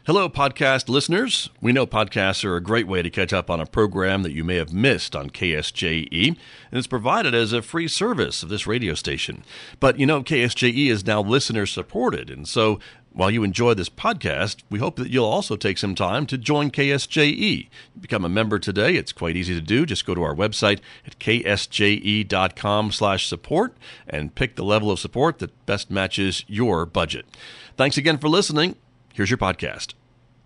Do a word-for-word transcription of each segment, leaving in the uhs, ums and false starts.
Hello, podcast listeners. We know podcasts are a great way to catch up on a program that you may have missed on K S J E, and it's provided as a free service of this radio station. But you know, K S J E is now listener-supported, and so while you enjoy this podcast, we hope that you'll also take some time to join K S J E. Become a member today. It's quite easy to do. Just go to our website at k s j e dot com slash support and pick the level of support that best matches your budget. Thanks again for listening. Here's your podcast.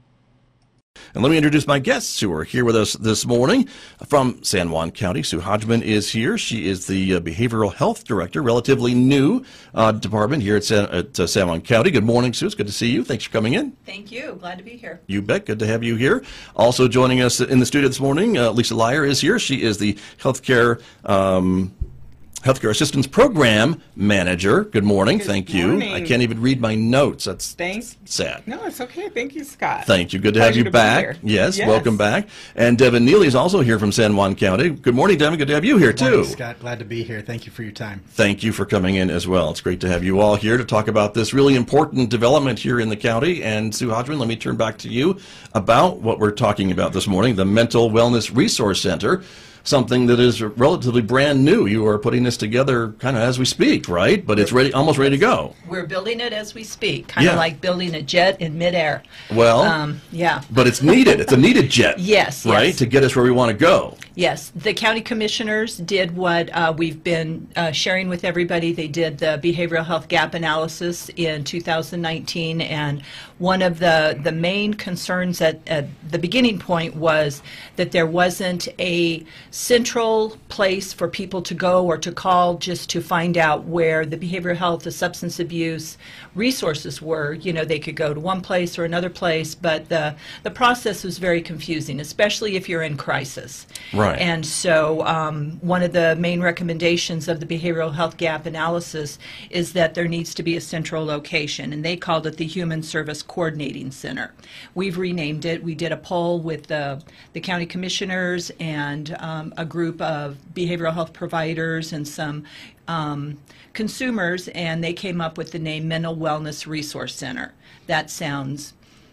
And let me introduce my guests who are here with us this morning. From San Juan County, Sue Hodgman is here. She is the uh, Behavioral Health Director, relatively new uh, department here at, San, at uh, San Juan County. Good morning, Sue. It's good to see you. Thanks for coming in. Thank you. Glad to be here. You bet. Good to have you here. Also joining us in the studio this morning, uh, Lisa Lyer is here. She is the Healthcare um, Healthcare Assistance Program Manager. Good morning. Good Thank morning. you. I can't even read my notes. That's Thanks. sad. No, it's okay. Thank you, Scott. Thank you. Good to Pleasure have you to be back. here. Yes, Yes. welcome back. And Devin Neely is also here from San Juan County. Good morning, Devin. Good to have you here, Good morning, too. Scott. Glad to be here. Thank you for your time. Thank you for coming in as well. It's great to have you all here to talk about this really important development here in the county. And Sue Hodgman, let me turn back to you about what we're talking about this morning, the Mental Wellness Resource Center. Something that is relatively brand new. You are putting this together kind of as we speak, right? But it's ready, almost ready to go. We're building it as we speak, kind of Yeah. like building a jet in midair. Well, Um, yeah. but it's needed. It's a needed jet. Yes, Right? yes. To get us where we want to go. Yes, the county commissioners did what uh, we've been uh, sharing with everybody. They did the behavioral health gap analysis in two thousand nineteen, and one of the, the main concerns at, at the beginning point was that there wasn't a central place for people to go or to call just to find out where the behavioral health, the substance abuse resources were. You know, they could go to one place or another place, but the, the process was very confusing, especially if you're in crisis. Right. And so um, one of the main recommendations of the behavioral health gap analysis is that there needs to be a central location, and they called it the Human Service Coordinating Center. We've renamed it. We did a poll with the, the county commissioners and um, a group of behavioral health providers and some um, consumers, and they came up with the name Mental Wellness Resource Center. That sounds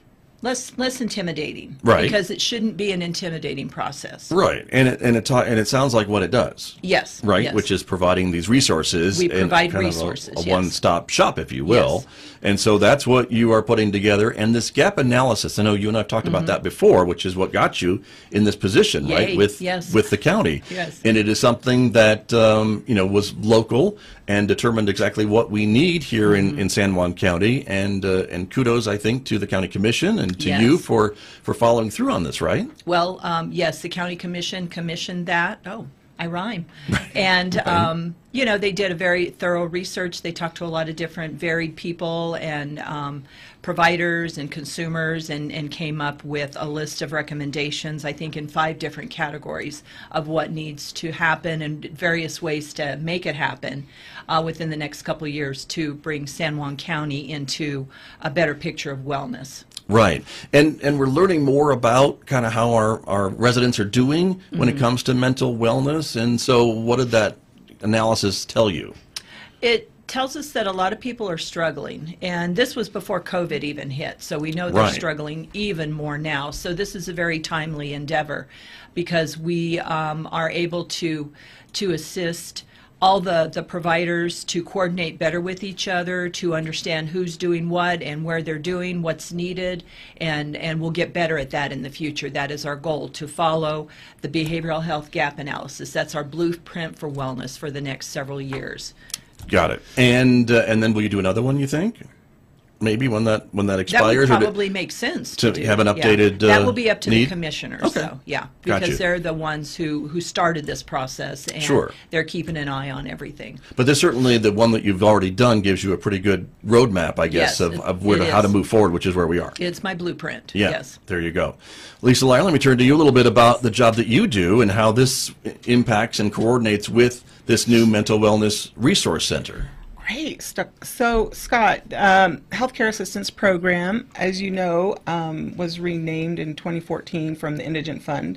less less intimidating, Right. because it shouldn't be an intimidating process. Right. And it, and it, ta- and it sounds like what it does. Yes. Right, yes. which is providing these resources. We and provide kind of a- resources, a, yes. one-stop shop, if you will. Yes. And so that's what you are putting together. And this gap analysis, I know you and I have talked about that before, which is what got you in this position, right, Mm-hmm. Yay, with yes. with the county. Yes. And it is something that um, you know was local and determined exactly what we need here Mm-hmm. in, in San Juan County. And uh, and kudos, I think, to the county commission and to Yes. you for for following through on this, right? Well, um, yes, the county commission commissioned that. Oh, I rhyme. And, um, you know, they did a very thorough research. They talked to a lot of different varied people and um, providers and consumers, and, and came up with a list of recommendations, I think, in five different categories of what needs to happen and various ways to make it happen uh, within the next couple of years to bring San Juan County into a better picture of wellness. Right. And and we're learning more about kind of how our, our residents are doing when it comes to mental wellness. And so what did that analysis tell you? It tells us that a lot of people are struggling, and this was before COVID even hit, so we know they're Right. struggling even more now. So this is a very timely endeavor because we um, are able to to assist all the, the providers to coordinate better with each other, to understand who's doing what and where they're doing, what's needed, and, and we'll get better at that in the future. That is our goal, to follow the behavioral health gap analysis. That's our blueprint for wellness for the next several years. Got it. And uh, and then will you do another one, you think? Maybe when that when that That expires? would or do- probably make sense to to, do. have an Yeah. updated, That uh, will be up to need? the commissioners. Okay. So yeah, Got because you. they're the ones who who started this process, and Sure. they're keeping an eye on everything. But there's certainly the one that you've already done gives you a pretty good roadmap, I guess, Yes, of, it- of where it to, how to is. move forward, which is where we are. It's my blueprint. Yeah, Yes. there you go. Lisa Lyer, let me turn to you a little bit about the job that you do and how this impacts and coordinates with this new mental wellness resource center. Great. So, so, Scott, um, Healthcare Assistance Program, as you know, um, was renamed in twenty fourteen from the Indigent Fund.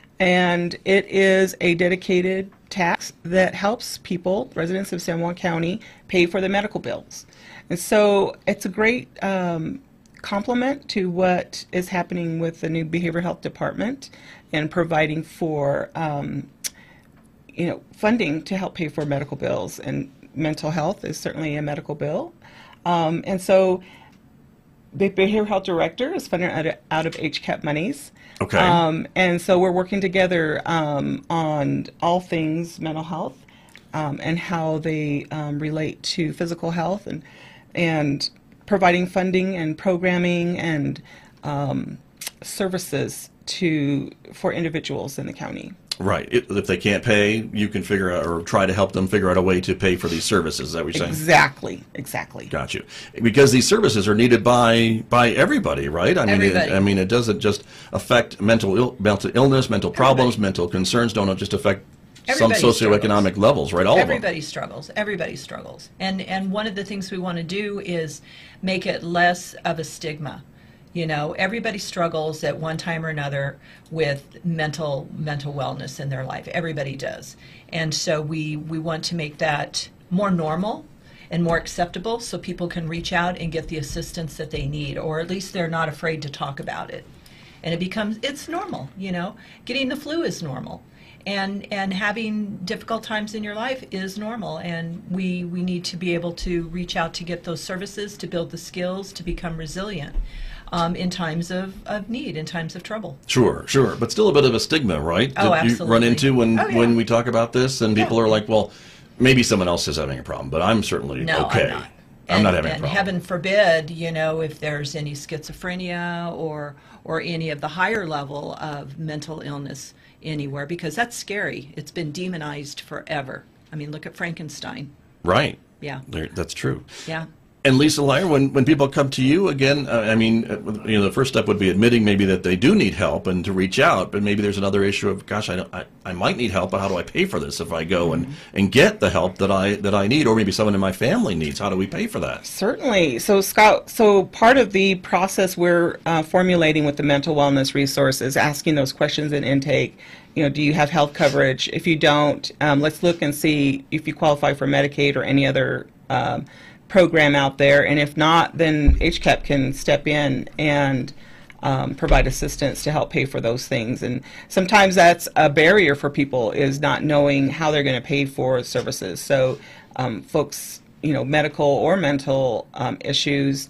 And it is a dedicated tax that helps people, residents of San Juan County, pay for their medical bills. And so it's a great um, complement to what is happening with the new behavioral health department and providing for um, you know, funding to help pay for medical bills. And mental health is certainly a medical bill. Um, and so the behavioral health director is funded out of, out of H C A P monies. Okay. Um, and so we're working together um, on all things mental health um, and how they um, relate to physical health, and and providing funding and programming and um, services to for individuals in the county. Right. It, if they can't pay, you can figure out or try to help them figure out a way to pay for these services. Is that what you're saying? Exactly. Exactly. Got you. Because these services are needed by by everybody, right? I mean, Everybody. it, I mean, it doesn't just affect mental Ill, mental illness, mental problems, Everybody. mental concerns. Don't just affect Everybody some socioeconomic struggles. levels, right? All Everybody of them. struggles. Everybody struggles. And and one of the things we want to do is make it less of a stigma. You know, everybody struggles at one time or another with mental mental wellness in their life. Everybody does. And so we, we want to make that more normal and more acceptable so people can reach out and get the assistance that they need, or at least they're not afraid to talk about it. And it becomes, it's normal, you know. Getting the flu is normal. And and having difficult times in your life is normal, and we, we need to be able to reach out to get those services, to build the skills, to become resilient. Um, in times of, of need, in times of trouble. Sure, sure, but still a bit of a stigma, right? Oh, that you run absolutely. into when Oh, yeah. when we talk about this, and people Yeah. are like, "Well, maybe someone else is having a problem, but I'm certainly No, okay. I'm not. I'm And, not having a and problem." heaven forbid, you know, if there's any schizophrenia or or any of the higher level of mental illness anywhere, because that's scary. It's been demonized forever. I mean, look at Frankenstein. Right. Yeah. There, that's true. Yeah. And Lisa Lyer, when, when people come to you again, uh, I mean, uh, you know, the first step would be admitting maybe that they do need help and to reach out. But maybe there's another issue of, gosh, I, don't, I, I might need help, but how do I pay for this if I go and, and get the help that I that I need, or maybe someone in my family needs? How do we pay for that? Certainly. So, Scott, so part of the process we're uh, formulating with the mental wellness resource is asking those questions in intake. You know, do you have health coverage? If you don't, um, let's look and see if you qualify for Medicaid or any other um, program out there. And if not, then H C A P can step in and um, provide assistance to help pay for those things. And sometimes that's a barrier for people, is not knowing how they're going to pay for services. So um, folks, you know, medical or mental um, issues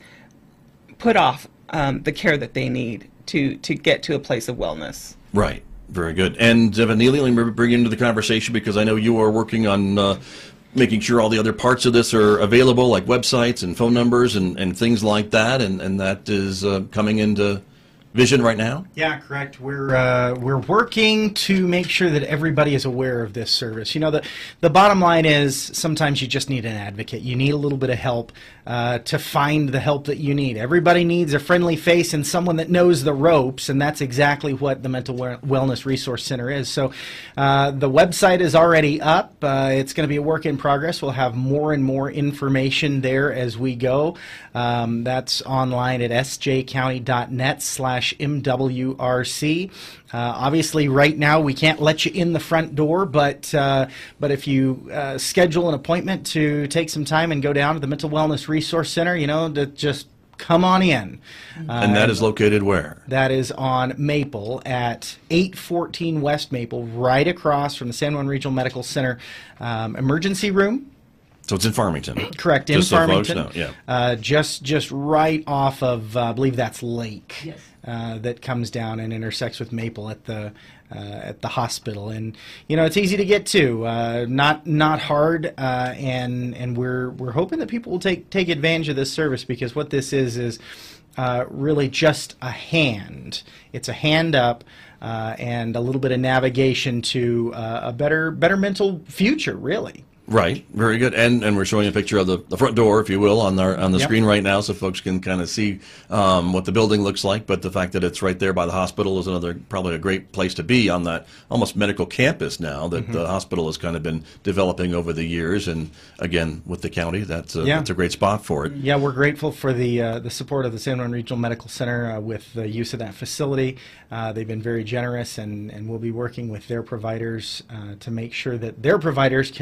put off um, the care that they need to, to get to a place of wellness. Right. Very good. And Evan Neely, let me bring you into the conversation because I know you are working on uh, making sure all the other parts of this are available, like websites and phone numbers and, and things like that, and, and that is uh, coming into vision right now? Yeah, correct. We're uh, we're working to make sure that everybody is aware of this service. You know, the the bottom line is sometimes you just need an advocate. You need a little bit of help uh, to find the help that you need. Everybody needs a friendly face and someone that knows the ropes, and that's exactly what the Mental Wellness Resource Center is. So uh, the website is already up. Uh, it's going to be a work in progress. We'll have more and more information there as we go. Um, that's online at s j county dot net slash M W R C. Uh, obviously, right now we can't let you in the front door, but uh, but if you uh, schedule an appointment to take some time and go down to the Mental Wellness Resource Center, you know, to just come on in. Uh, And that is located where? That is on Maple at eight fourteen West Maple, right across from the San Juan Regional Medical Center um, emergency room. So it's in Farmington. Correct, in Just so folks Farmington. know, yeah. Uh, just just right off of, uh, I believe that's Lake. Yes. Uh, that comes down and intersects with Maple at the uh, at the hospital, and you know it's easy to get to, uh, not not hard, uh, and and we're we're hoping that people will take take advantage of this service, because what this is is uh, really just a hand. It's a hand up. Uh, and a little bit of navigation to uh, a better better mental future, really. Right, very good. And and we're showing a picture of the, the front door, if you will, on our on the Yep. screen right now, so folks can kind of see um, what the building looks like. But the fact that it's right there by the hospital is another probably a great place to be on that almost medical campus now that Mm-hmm. the hospital has kind of been developing over the years. And again, with the county, that's a, Yeah. that's a great spot for it. Yeah, we're grateful for the uh, the support of the San Juan Regional Medical Center uh, with the use of that facility. Uh, they've been very generous, and, and we'll be working with their providers uh, to make sure that their providers can refer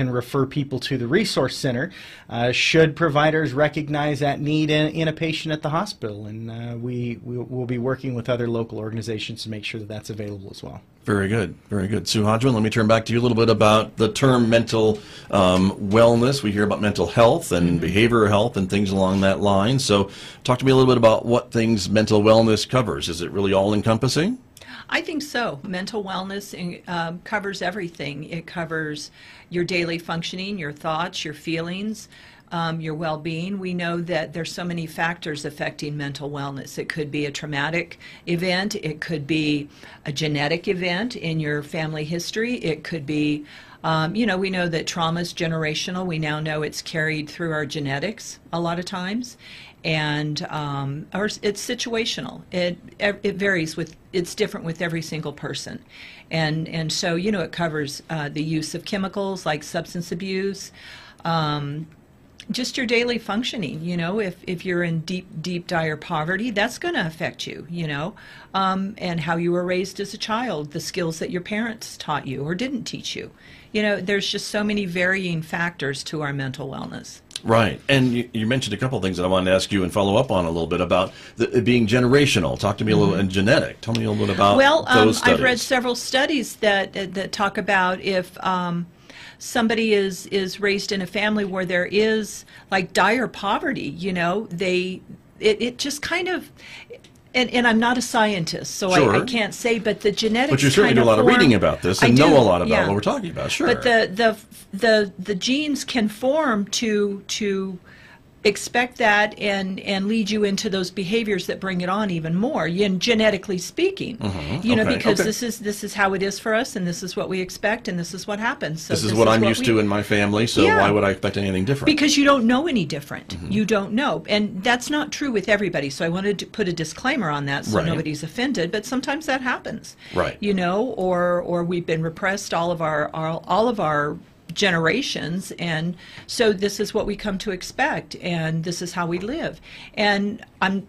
people to the Resource Center uh, should providers recognize that need in, in a patient at the hospital. And uh, we, we will be working with other local organizations to make sure that that's available as well. Very good, very good. Sue Hodgman, let me turn back to you a little bit about the term mental um, wellness. We hear about mental health and behavioral health and things along that line. So talk to me a little bit about what things mental wellness covers. Is it really all-encompassing? I think so. Mental wellness um, covers everything. It covers your daily functioning, your thoughts, your feelings, um, your well-being. We know that there's so many factors affecting mental wellness. It could be a traumatic event. It could be a genetic event in your family history. It could be, um, you know, we know that trauma is generational. We now know it's carried through our genetics a lot of times. And um, or it's situational. It it varies with it's different with every single person, and and so you know it covers uh, the use of chemicals like substance abuse, um, just your daily functioning. You know, if if you're in deep deep dire poverty, that's going to affect you. You know, um, and how you were raised as a child, the skills that your parents taught you or didn't teach you. You know, there's just so many varying factors to our mental wellness. Right. And you, you mentioned a couple of things that I wanted to ask you and follow up on a little bit about the, it being generational. Talk to me a little, and genetic. Tell me a little bit about well, um, those studies. I've read several studies that that talk about if um, somebody is is raised in a family where there is like dire poverty, you know, they it, it just kind of. And, and I'm not a scientist, so Sure. I, I can't say, but the genetics. But you certainly kind do a lot of form, reading about this I and do, know a lot about yeah. what we're talking about. Sure. But the the the the genes can form to to expect that and and lead you into those behaviors that bring it on even more, and genetically speaking. Mhm. You know, Okay, because okay. this is this is how it is for us, and this is what we expect, and this is what happens. So this is what I'm used we- to in my family, so Yeah. why would I expect anything different? Because you don't know any different. Mm-hmm. You don't know. And that's not true with everybody. So I wanted to put a disclaimer on that so Right. nobody's offended. But sometimes that happens. Right. You know, or or we've been repressed all of our, our all of our generations, and so this is what we come to expect, and this is how we live. And I'm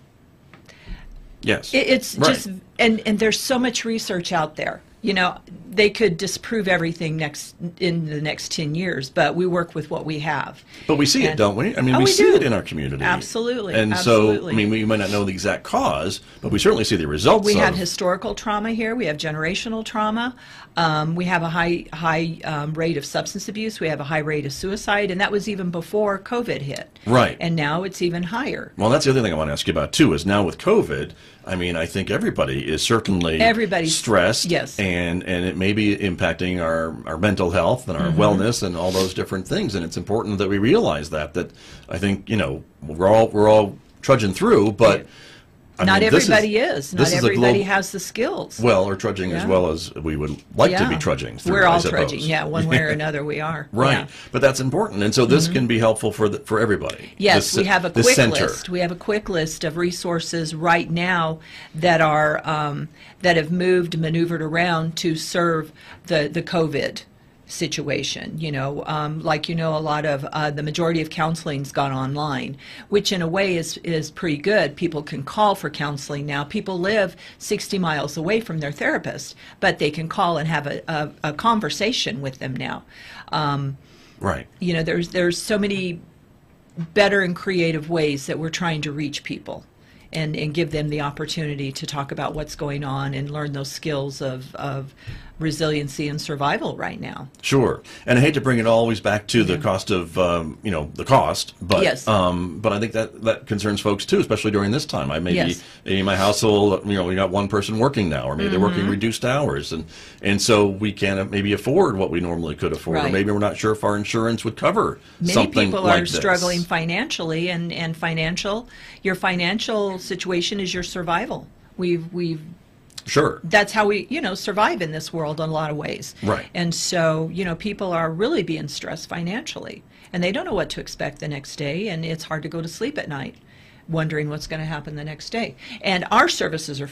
yes. it, it's Right. just and and there's so much research out there. You know, they could disprove everything next in the next ten years, but we work with what we have. But we see it, And- don't we? I mean, Oh, we, we see do. it in our community. Absolutely, And so, absolutely. I mean, we might not know the exact cause, but we certainly see the results We of have historical trauma here. We have generational trauma. Um, we have a high high um, rate of substance abuse. We have a high rate of suicide, and that was even before COVID hit. Right. And now it's even higher. Well, that's the other thing I want to ask you about, too, is now with COVID, I mean, I think everybody is certainly Everybody's- stressed. yes. And, and it may be impacting our, our mental health and our Mm-hmm. wellness and all those different things. And it's important that we realize that, that I think, you know, we're all, we're all trudging through, but I Not mean, this everybody is. Not this is a everybody glo- has the skills. Well, or trudging as Yeah. well as we would like to Yeah. be trudging through, We're I all suppose. trudging. Yeah, one way or another we are. Right, Yeah. but that's important, and so this can be helpful for the, for everybody. Yes, This- we have a this quick center. list. We have a quick list of resources right now that are um, that have moved, maneuvered around to serve the the COVID situation. You know, um, like you know, a lot of uh, the majority of counseling's gone online, which in a way is is pretty good. People can call for counseling now. People live sixty miles away from their therapist, but they can call and have a, a, a conversation with them now. Um, Right. you know, there's there's so many better and creative ways that we're trying to reach people and, and give them the opportunity to talk about what's going on and learn those skills of, of resiliency and survival right now. Sure, and I hate to bring it always back to the cost of, um, you know, the cost, but Yes. um, but I think that that concerns folks too, especially during this time. I maybe Yes. in my household, you know, we got one person working now, or maybe they're working Mm-hmm. reduced hours, and and so we can't maybe afford what we normally could afford, or Right. maybe we're not sure if our insurance would cover Many something people like are this. struggling financially, and, and financial, your financial situation is your survival. We've we've Sure. that's how we, you know, survive in this world in a lot of ways. Right. And so, you know, people are really being stressed financially, and they don't know what to expect the next day, and it's hard to go to sleep at night wondering what's going to happen the next day. And our services are free.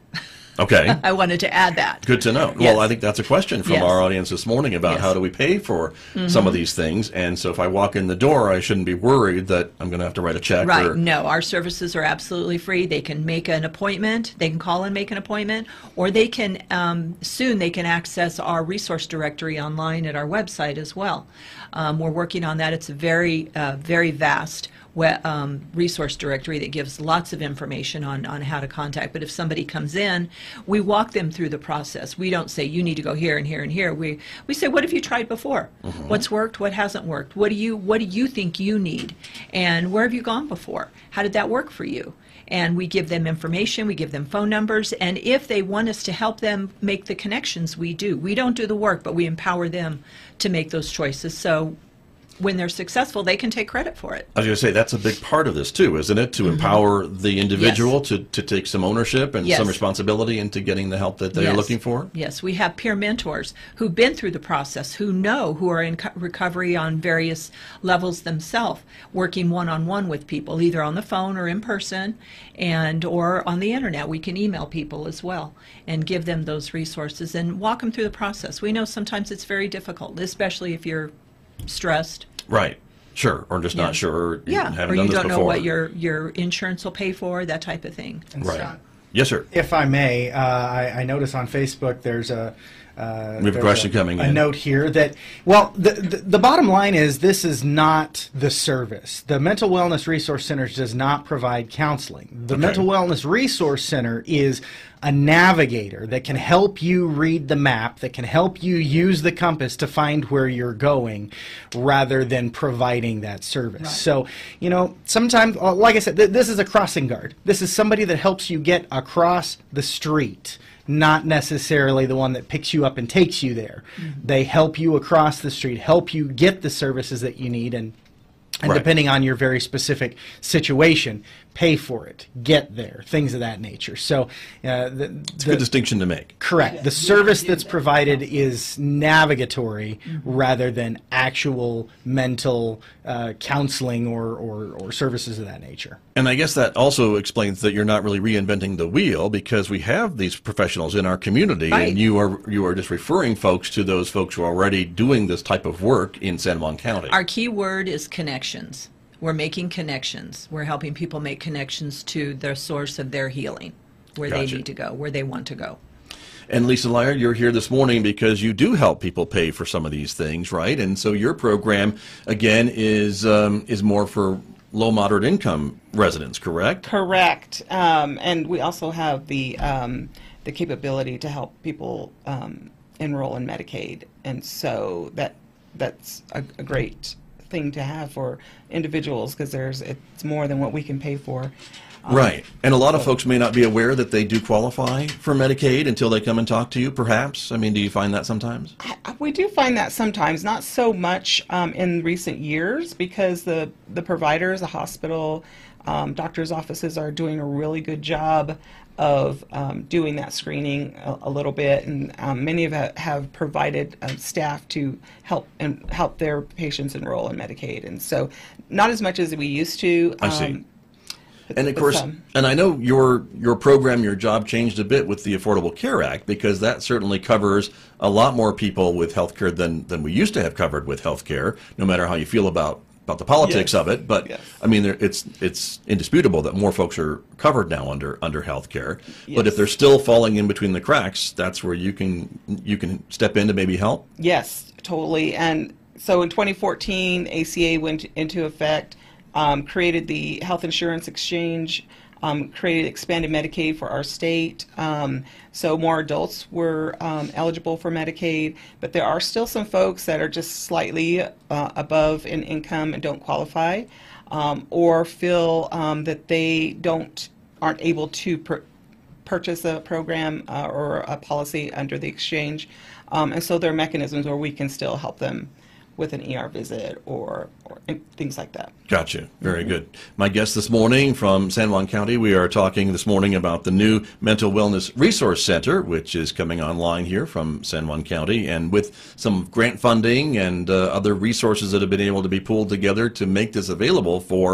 Okay. I wanted to add that. Good to know. Yes. Well, I think that's a question from Yes. our audience this morning about Yes. how do we pay for some of these things. And so if I walk in the door, I shouldn't be worried that I'm going to have to write a check. Right. Or, No, our services are absolutely free. They can make an appointment. They can call and make an appointment, or they can um, soon they can access our resource directory online at our website as well. Um, we're working on that. It's a very, uh, very vast we- um, resource directory that gives lots of information on, on how to contact. But if somebody comes in, we walk them through the process. We don't say, you need to go here and here and here. We we say, what have you tried before? Mm-hmm. What's worked? What hasn't worked? What do you What do you think you need? And where have you gone before? How did that work for you? And we give them information, we give them phone numbers, and if they want us to help them make the connections, we do. We don't do the work, but we empower them to make those choices. So when they're successful, they can take credit for it. I was going to say, that's a big part of this too, isn't it? To empower the individual to, to take some ownership and Yes. some responsibility into getting the help that they're Yes. looking for? Yes, we have peer mentors who've been through the process, who know, who are in co- recovery on various levels themselves, working one-on-one with people, either on the phone or in person, and or on the internet. We can email people as well and give them those resources and walk them through the process. We know sometimes it's very difficult, especially if you're stressed. Right. Sure. Or just Yeah. not sure. Or you Yeah, haven't or done you this don't know before. what your, your insurance will pay for, that type of thing. And Right. Scott, Yes, sir. if I may, uh, I, I notice on Facebook there's a uh, We have a there's question coming a in. note here that, well, the, the the bottom line is this is not the service. The Mental Wellness Resource Center does not provide counseling. The Okay. Mental Wellness Resource Center is a navigator that can help you read the map, that can help you use the compass to find where you're going, rather than providing that service. So, you know, sometimes, uh, like I said, th- this is a crossing guard. This is somebody that helps you get across the street, not necessarily the one that picks you up and takes you there. They help you across the street, help you get the services that you need, and and Right. depending on your very specific situation, pay for it, get there, things of that nature. So, uh, the, It's a the- good distinction to make. correct. The service that's provided is navigatory rather than actual mental uh, counseling or, or, or services of that nature. And I guess that also explains that you're not really reinventing the wheel, because we have these professionals in our community, Right. and you are you are just referring folks to those folks who are already doing this type of work in San Juan County. Our key word is connections. We're making connections. We're helping people make connections to the source of their healing, where Gotcha. they need to go, where they want to go. And Lisa Lyer, you're here this morning because you do help people pay for some of these things, right? And so your program, again, is um, is more for low, moderate income residents, correct? Correct. Um, and we also have the um, the capability to help people um, enroll in Medicaid, and so that that's a, a great thing to have for individuals, because there's it's more than what we can pay for. Um, Right. And a lot of folks may not be aware that they do qualify for Medicaid until they come and talk to you, perhaps. I mean, do you find that sometimes? I- We do find that sometimes, not so much um, in recent years, because the, the providers, the hospital, um, doctors' offices are doing a really good job of um, doing that screening a, a little bit, and um, many of it have provided um, staff to help and help their patients enroll in Medicaid, and so not as much as we used to. I see. um, but- And of but course, some. and I know your your program, your job changed a bit with the Affordable Care Act, because that certainly covers a lot more people with health care than, than we used to have covered with health care, no matter how you feel about, about the politics Yes. of it. But, Yes. I mean, there, it's it's indisputable that more folks are covered now under under health care. But if Yes. they're still falling in between the cracks, that's where you can you can step in to maybe help. Yes, totally. And so in twenty fourteen, A C A went into effect, um, created the health insurance exchange, um, created expanded Medicaid for our state. Um, so more adults were um, eligible for Medicaid, but there are still some folks that are just slightly uh, above in income and don't qualify, um, or feel um, that they don't aren't able to pr- purchase a program uh, or a policy under the exchange. Um, and so there are mechanisms where we can still help them with an E R visit or, or things like that. Gotcha. Very good. My guest this morning from San Juan County, we are talking this morning about the new Mental Wellness Resource Center, which is coming online here from San Juan County, and with some grant funding and uh, other resources that have been able to be pulled together to make this available for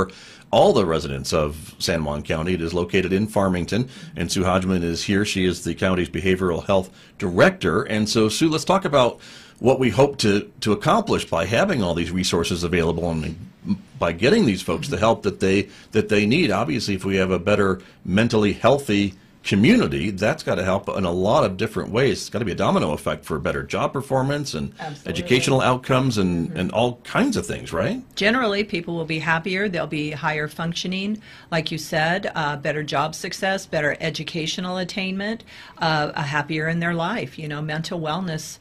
all the residents of San Juan County. It is located in Farmington, and Sue Hodgman is here. She is the county's behavioral health director. And so, Sue, let's talk about what we hope to, to accomplish by having all these resources available and by getting these folks the help that they that they need. Obviously, if we have a better mentally healthy community, that's got to help in a lot of different ways. It's got to be a domino effect for better job performance and Absolutely. educational outcomes and, mm-hmm. and all kinds of things, right? Generally, people will be happier. They'll be higher functioning, like you said, uh, better job success, better educational attainment, uh, a happier in their life. You know, mental wellness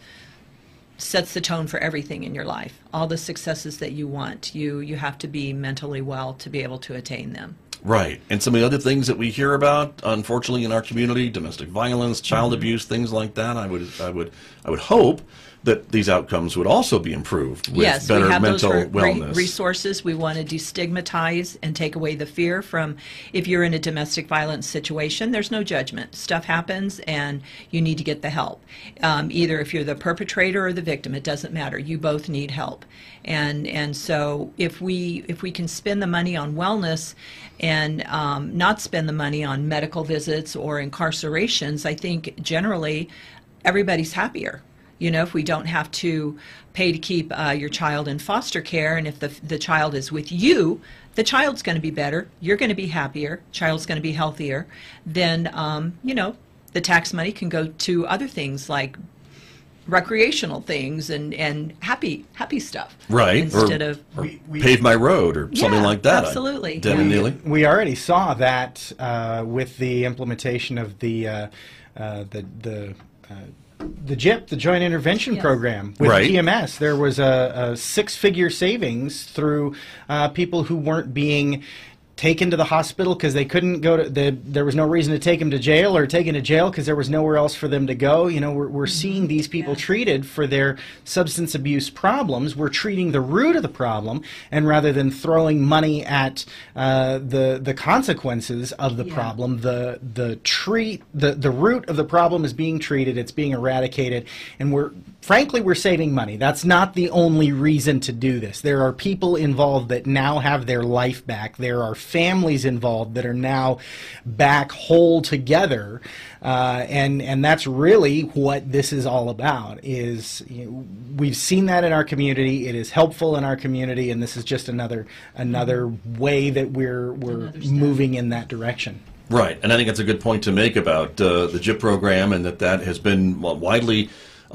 sets the tone for everything in your life. All the successes that you want, you you have to be mentally well to be able to attain them. Right. And some of the other things that we hear about, unfortunately, in our community, domestic violence, child mm-hmm. abuse, things like that, I would I would I would hope that these outcomes would also be improved with yes, better we have mental those re- wellness. resources. We want to destigmatize and take away the fear from, if you're in a domestic violence situation, there's no judgment. Stuff happens and you need to get the help. Um, either if you're the perpetrator or the victim, it doesn't matter. You both need help. And and so if we if we can spend the money on wellness and um, not spend the money on medical visits or incarcerations, I think generally everybody's happier. You know, if we don't have to pay to keep uh, your child in foster care, and if the the child is with you, the child's going to be better, you're going to be happier, child's going to be healthier, then, um, you know, the tax money can go to other things like recreational things and, and happy happy stuff. Right. Instead or, of... Or we, we, pave my road or something yeah, like that. Absolutely. Debbie yeah. Neely? We already saw that uh, with the implementation of the uh, uh, the the uh, the J I P, the Joint Intervention Yes. Program with Right. T M S. There was a, a six-figure savings through uh, people who weren't being taken to the hospital because they couldn't go to the, there was no reason to take them to jail, or taken to jail because there was nowhere else for them to go. You know, we're, we're seeing these people Yeah. treated for their substance abuse problems. We're treating the root of the problem, and rather than throwing money at uh, the the consequences of the Yeah. problem, the the treat the the root of the problem is being treated. It's being eradicated, and we're frankly we're saving money. That's not the only reason to do this. There are people involved that now have their life back. There are families involved that are now back whole together, uh, and and that's really what this is all about. Is, you know, we've seen that in our community. It is helpful in our community, and this is just another another way that we're we're Another step. moving in that direction. Right. And I think that's a good point to make about uh, the J I P program, and that that has been well, widely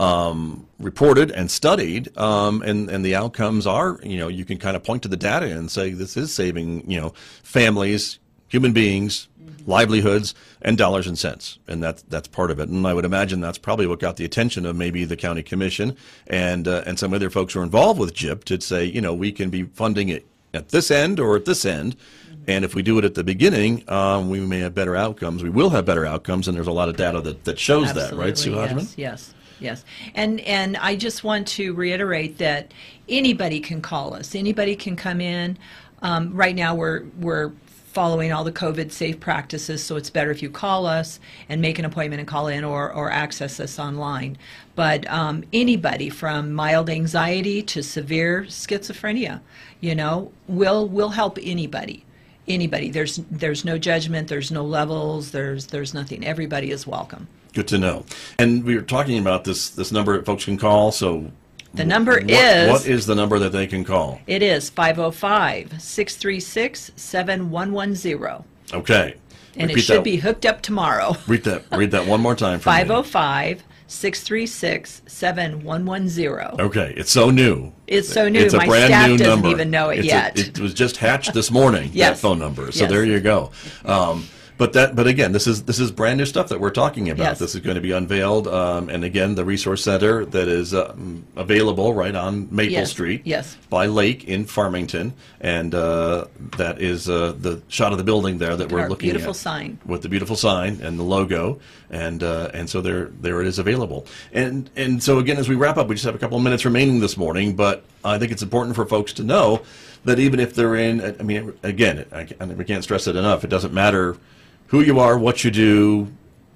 um, reported and studied, um, and, and the outcomes are, you know, you can kind of point to the data and say this is saving, you know, families, human beings, mm-hmm. livelihoods, and dollars and cents. And that's, that's part of it. And I would imagine that's probably what got the attention of maybe the county commission and, uh, and some other folks who are involved with J I P to say, you know, we can be funding it at this end or at this end. And if we do it at the beginning, um, we may have better outcomes. We will have better outcomes, and there's a lot of data that, that shows Absolutely, that, right, Sue Hodgman? Yes, yes, yes. And and I just want to reiterate that anybody can call us. Anybody can come in. Um, right now, we're we're following all the COVID safe practices, so it's better if you call us and make an appointment and call in, or or access us online. But um, anybody from mild anxiety to severe schizophrenia, you know, will will help anybody. Anybody. There's there's no judgment. There's no levels. There's there's nothing. Everybody is welcome. Good to know. And we were talking about this this number that folks can call. So The number what, is... What is the number that they can call? It is five oh five, six three six, seven one one zero. Okay. And Repeat it should that. be hooked up tomorrow. Read that. Read that one more time for me. five oh five, six three six, seven one one zero. Okay. It's so new. It's so new. It's a My brand staff new doesn't number. even know it It's a- yet. it was just hatched this morning. Yes. That phone number. So Yes. there you go. Um, But that, but again, this is this is brand new stuff that we're talking about. Yes. This is going to be unveiled, um, and again, the resource center that is um, available right on Maple Yes. Street, Yes. by Lake in Farmington, and uh, that is uh, the shot of the building there that we're Our looking beautiful at sign. with the beautiful sign and the logo, and uh, and so there there it is available. And and so again, as we wrap up, we just have a couple of minutes remaining this morning, but I think it's important for folks to know that even if they're in, I mean, again, I, I can't stress it enough. It doesn't matter who you are, what you do,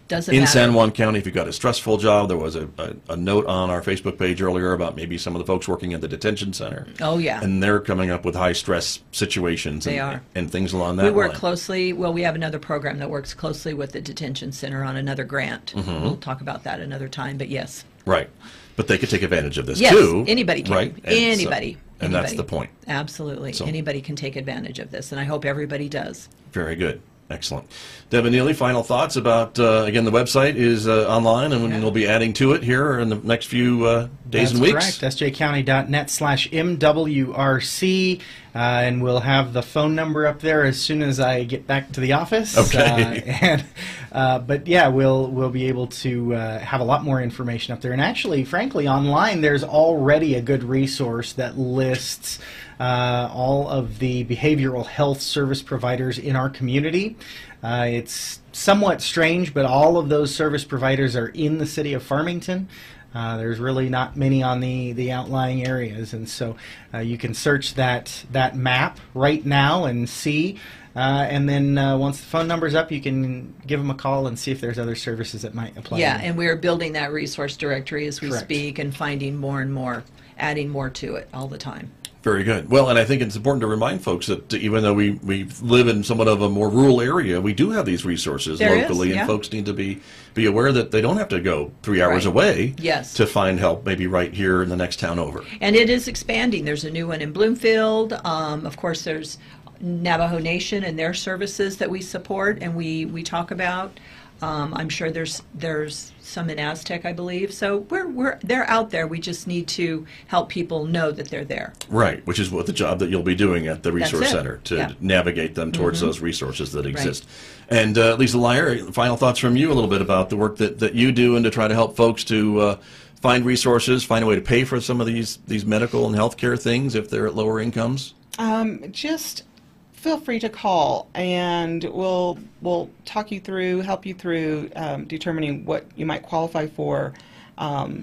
Doesn't in matter. San Juan County, if you've got a stressful job. There was a, a, a note on our Facebook page earlier about maybe some of the folks working at the detention center. Oh, yeah. And they're coming up with high stress situations They and, are. and things along that We work line. closely, well, we have another program that works closely with the detention center on another grant. Mm-hmm. We'll talk about that another time, but yes. Right. But they could take advantage of this Yes, too. anybody can. Right? And so- Anybody. and that's Anybody. the point. Absolutely. So- Anybody can take advantage of this, and I hope everybody does. Very good. Excellent. Deb Neely, final thoughts about, uh, again, the website is uh, online, and Yeah. we'll be adding to it here in the next few uh, days That's and weeks. correct. S J county dot net slash M W R C, uh, and we'll have the phone number up there as soon as I get back to the office. Okay. Uh, and, uh, but yeah, we'll we'll be able to uh, have a lot more information up there. And actually, frankly, online there's already a good resource that lists uh, all of the behavioral health service providers in our community. Uh, it's somewhat strange, but all of those service providers are in the city of Farmington. Uh, there's really not many on the, the outlying areas, and so uh, you can search that that map right now and see. Uh, and then uh, once the phone number's up, you can give them a call and see if there's other services that might apply. Yeah, to them. and we're building that resource directory as we Correct. speak and finding more and more, adding more to it all the time. Very good. Well, and I think it's important to remind folks that even though we, we live in somewhat of a more rural area, we do have these resources There is, locally, yeah. and folks need to be, be aware that they don't have to go three hours Right. away Yes. to find help, maybe right here in the next town over. And it is expanding. There's a new one in Bloomfield. Um, of course, there's Navajo Nation and their services that we support and we, we talk about. Um, I'm sure there's there's some in Aztec, I believe. So we're we're they're out there. We just need to help people know that they're there. Right, which is what the job that you'll be doing at the That's Resource it. Center to Yeah. navigate them towards those resources that exist. And uh, Lisa Lyer, final thoughts from you a little bit about the work that, that you do and to try to help folks to uh, find resources, find a way to pay for some of these, these medical and healthcare things if they're at lower incomes. Um, just feel free to call, and we'll we'll talk you through, help you through um, determining what you might qualify for. Um,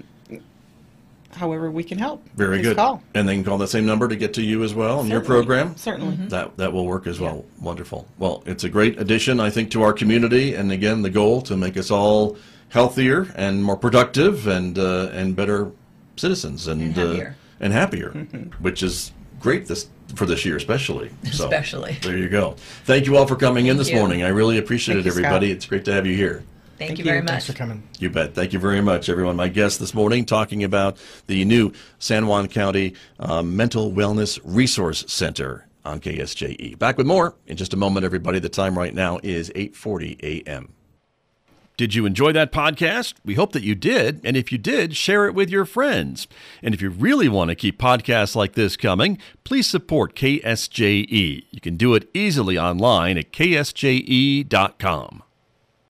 however, we can help. Very Please good. Call. And they can call the same number to get to you as well in your Certainly. program. Certainly. That that will work as well. Wonderful. Well, it's a great addition, I think, to our community. And again, the goal to make us all healthier and more productive and uh, and better citizens and And happier. Uh, and happier, which is great this for this year, especially. So, Especially. there you go. Thank you all for coming in Thank this you. morning. I really appreciate Thank it, you, Scott. everybody. It's great to have you here. Thank, you very much. Thanks for coming. You bet. Thank you very much, everyone. My guest this morning talking about the new San Juan County uh, Mental Wellness Resource Center on K S J E. Back with more in just a moment, everybody. The time right now is eight forty a.m. Did you enjoy that podcast? We hope that you did. And if you did, share it with your friends. And if you really want to keep podcasts like this coming, please support K S J E. You can do it easily online at K S J E dot com.